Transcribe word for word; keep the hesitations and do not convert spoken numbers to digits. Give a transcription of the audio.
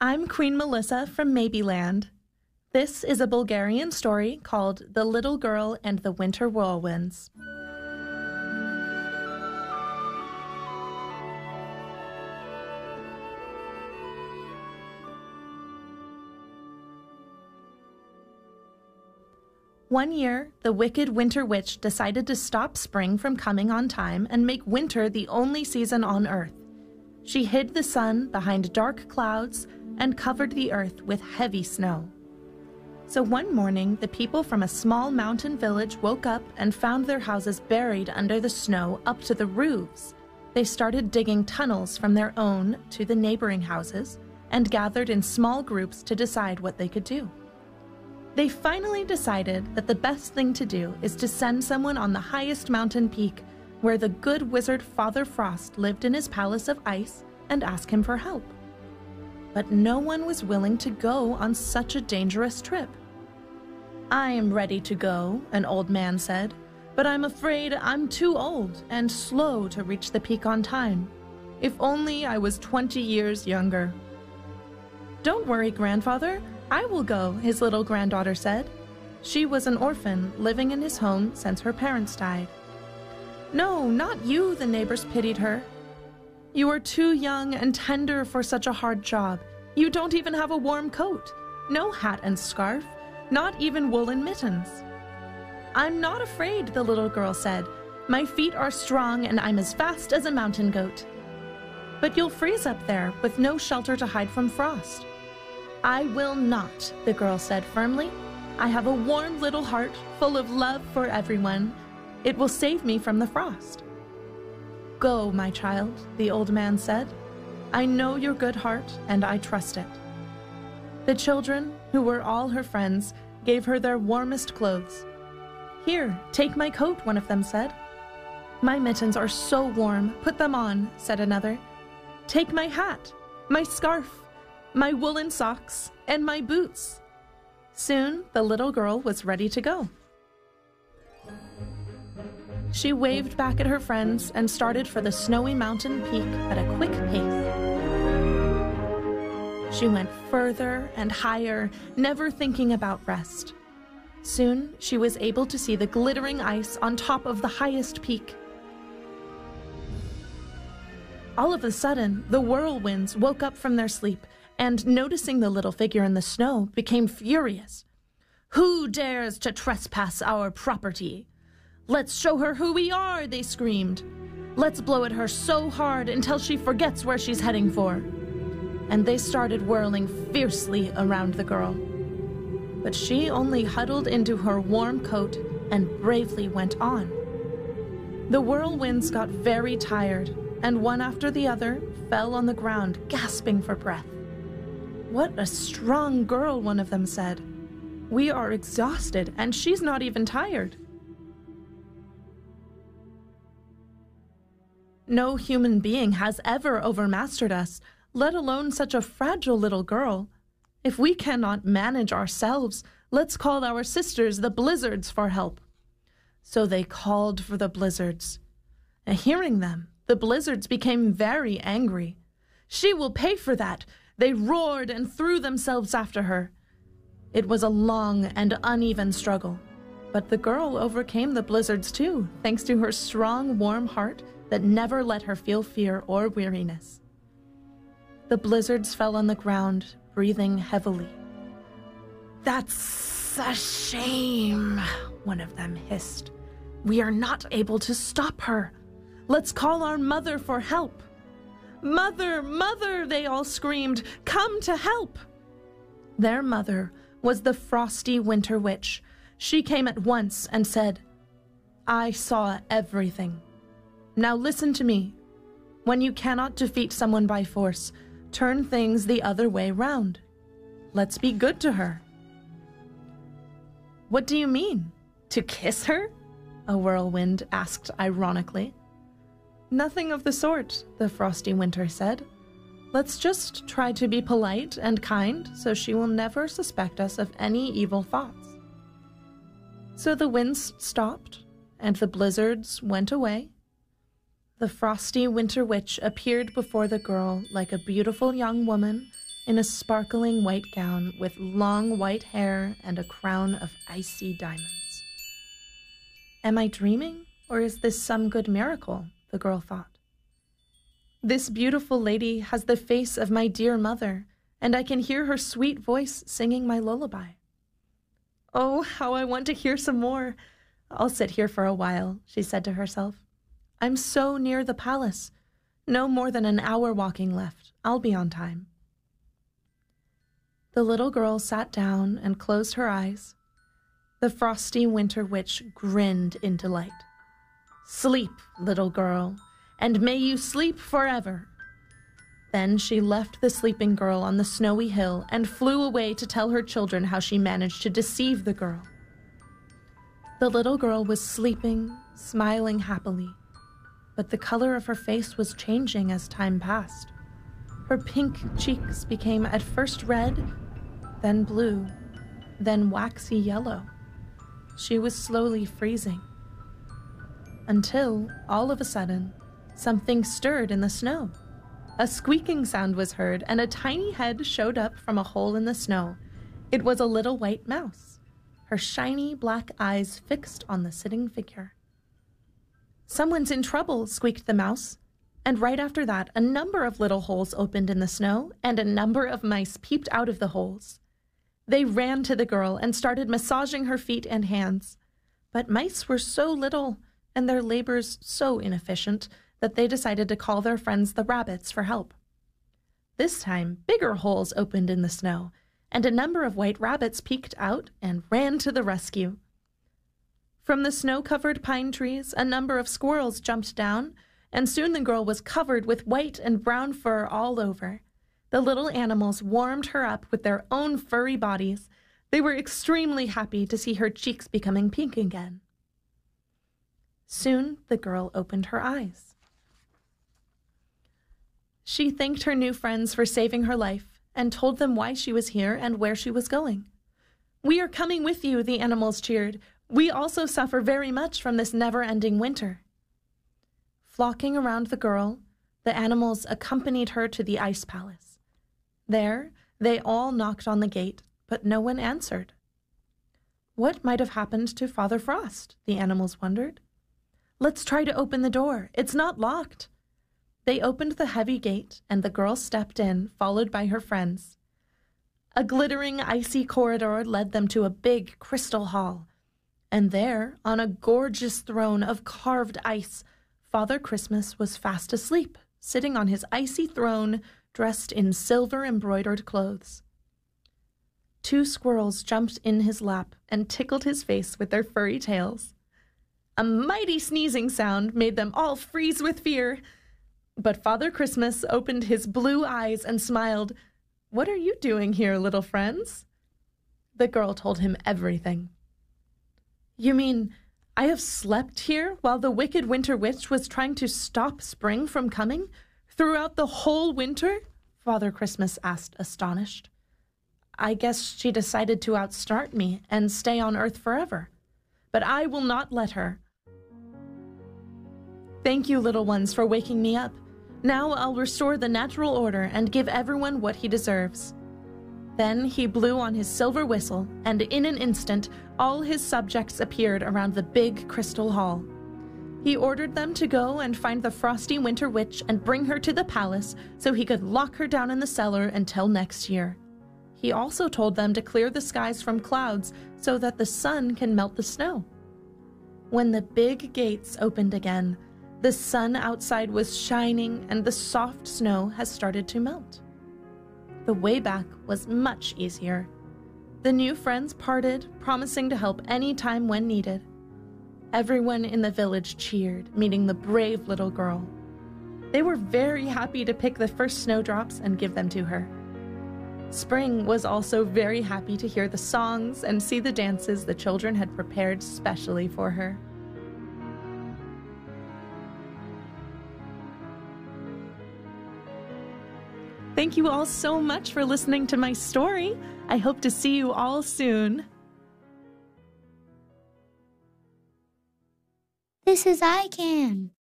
I'm Queen Melissa from Maybeland. This is a Bulgarian story called The Little Girl and the Winter Whirlwinds. One year, the wicked Winter Witch decided to stop spring from coming on time and make winter the only season on Earth. She hid the sun behind dark clouds and covered the earth with heavy snow. So one morning, the people from a small mountain village woke up and found their houses buried under the snow up to the roofs. They started digging tunnels from their own to the neighboring houses and gathered in small groups to decide what they could do. They finally decided that the best thing to do is to send someone on the highest mountain peak where the good wizard Father Frost lived in his palace of ice and ask him for help. But no one was willing to go on such a dangerous trip. "I am ready to go," an old man said, "but I'm afraid I'm too old and slow to reach the peak on time. If only I was twenty years younger." "Don't worry, grandfather, I will go," his little granddaughter said. She was an orphan living in his home since her parents died. "No, not you," the neighbors pitied her. "You are too young and tender for such a hard job. You don't even have a warm coat, no hat and scarf, not even woolen mittens." "I'm not afraid," the little girl said. "My feet are strong and I'm as fast as a mountain goat." "But you'll freeze up there with no shelter to hide from frost." "I will not," the girl said firmly. "I have a warm little heart full of love for everyone. It will save me from the frost." "Go, my child," the old man said. "I know your good heart and I trust it." The children, who were all her friends, gave her their warmest clothes. "Here, take my coat," one of them said. "My mittens are so warm, put them on," said another. "Take my hat, my scarf, my woolen socks, and my boots." Soon, the little girl was ready to go. She waved back at her friends and started for the snowy mountain peak at a quick pace. She went further and higher, never thinking about rest. Soon, she was able to see the glittering ice on top of the highest peak. All of a sudden, the whirlwinds woke up from their sleep and, noticing the little figure in the snow, became furious. "Who dares to trespass our property? Let's show her who we are," they screamed. "Let's blow at her so hard until she forgets where she's heading for." And they started whirling fiercely around the girl. But she only huddled into her warm coat and bravely went on. The whirlwinds got very tired, and one after the other fell on the ground, gasping for breath. "What a strong girl," one of them said. "We are exhausted, and she's not even tired." No human being has ever overmastered us, let alone such a fragile little girl. If we cannot manage ourselves, let's call our sisters, the blizzards, for help. So they called for the blizzards. And hearing them, the blizzards became very angry. "She will pay for that!" They roared and threw themselves after her. It was a long and uneven struggle, but the girl overcame the blizzards too, thanks to her strong, warm heart that never let her feel fear or weariness. The blizzards fell on the ground, breathing heavily. "That's a shame," one of them hissed. "We are not able to stop her. Let's call our mother for help." "Mother, mother," they all screamed, "come to help." Their mother was the frosty Winter Witch. She came at once and said, "I saw everything. Now listen to me. When you cannot defeat someone by force, turn things the other way round. Let's be good to her." "What do you mean? To kiss her?" a whirlwind asked ironically. "Nothing of the sort," the frosty Winter said. "Let's just try to be polite and kind so she will never suspect us of any evil thoughts." So the winds stopped and the blizzards went away. The frosty Winter Witch appeared before the girl like a beautiful young woman in a sparkling white gown with long white hair and a crown of icy diamonds. Am I dreaming, or is this some good miracle? The girl thought. This beautiful lady has the face of my dear mother, and I can hear her sweet voice singing my lullaby. Oh, how I want to hear some more. I'll sit here for a while, she said to herself. I'm so near the palace. No more than an hour walking left. I'll be on time. The little girl sat down and closed her eyes. The frosty winter witch grinned in delight. Sleep, little girl, and may you sleep forever. Then she left the sleeping girl on the snowy hill and flew away to tell her children how she managed to deceive the girl. The little girl was sleeping, smiling happily, but the color of her face was changing as time passed. Her pink cheeks became at first red, then blue, then waxy yellow. She was slowly freezing. Until, all of a sudden, something stirred in the snow. A squeaking sound was heard, and a tiny head showed up from a hole in the snow. It was a little white mouse, her shiny black eyes fixed on the sitting figure. Someone's in trouble, squeaked the mouse. And right after that, a number of little holes opened in the snow, and a number of mice peeped out of the holes. They ran to the girl and started massaging her feet and hands. But mice were so little, and their labors so inefficient, that they decided to call their friends the rabbits for help. This time, bigger holes opened in the snow, and a number of white rabbits peeked out and ran to the rescue. From the snow-covered pine trees, a number of squirrels jumped down, and soon the girl was covered with white and brown fur all over. The little animals warmed her up with their own furry bodies. They were extremely happy to see her cheeks becoming pink again. Soon the girl opened her eyes. She thanked her new friends for saving her life and told them why she was here and where she was going. "We are coming with you," the animals cheered. "We also suffer very much from this never-ending winter." Flocking around the girl, the animals accompanied her to the ice palace. There, they all knocked on the gate, but no one answered. What might have happened to Father Frost, the animals wondered. Let's try to open the door. It's not locked. They opened the heavy gate, and the girl stepped in, followed by her friends. A glittering, icy corridor led them to a big crystal hall, and there, on a gorgeous throne of carved ice, Father Christmas was fast asleep, sitting on his icy throne, dressed in silver-embroidered clothes. Two squirrels jumped in his lap and tickled his face with their furry tails. A mighty sneezing sound made them all freeze with fear. But Father Christmas opened his blue eyes and smiled. "What are you doing here, little friends?" The girl told him everything. "You mean I have slept here while the wicked winter witch was trying to stop spring from coming throughout the whole winter?" Father Christmas asked, astonished. "I guess she decided to outstart me and stay on Earth forever. But I will not let her. Thank you, little ones, for waking me up. Now I'll restore the natural order and give everyone what he deserves." Then he blew on his silver whistle, and in an instant, all his subjects appeared around the big crystal hall. He ordered them to go and find the frosty winter witch and bring her to the palace so he could lock her down in the cellar until next year. He also told them to clear the skies from clouds so that the sun can melt the snow. When the big gates opened again, the sun outside was shining and the soft snow has started to melt. The way back was much easier. The new friends parted, promising to help any time when needed. Everyone in the village cheered, meeting the brave little girl. They were very happy to pick the first snowdrops and give them to her. Spring was also very happy to hear the songs and see the dances the children had prepared specially for her. Thank you all so much for listening to my story. I hope to see you all soon. This is I Can.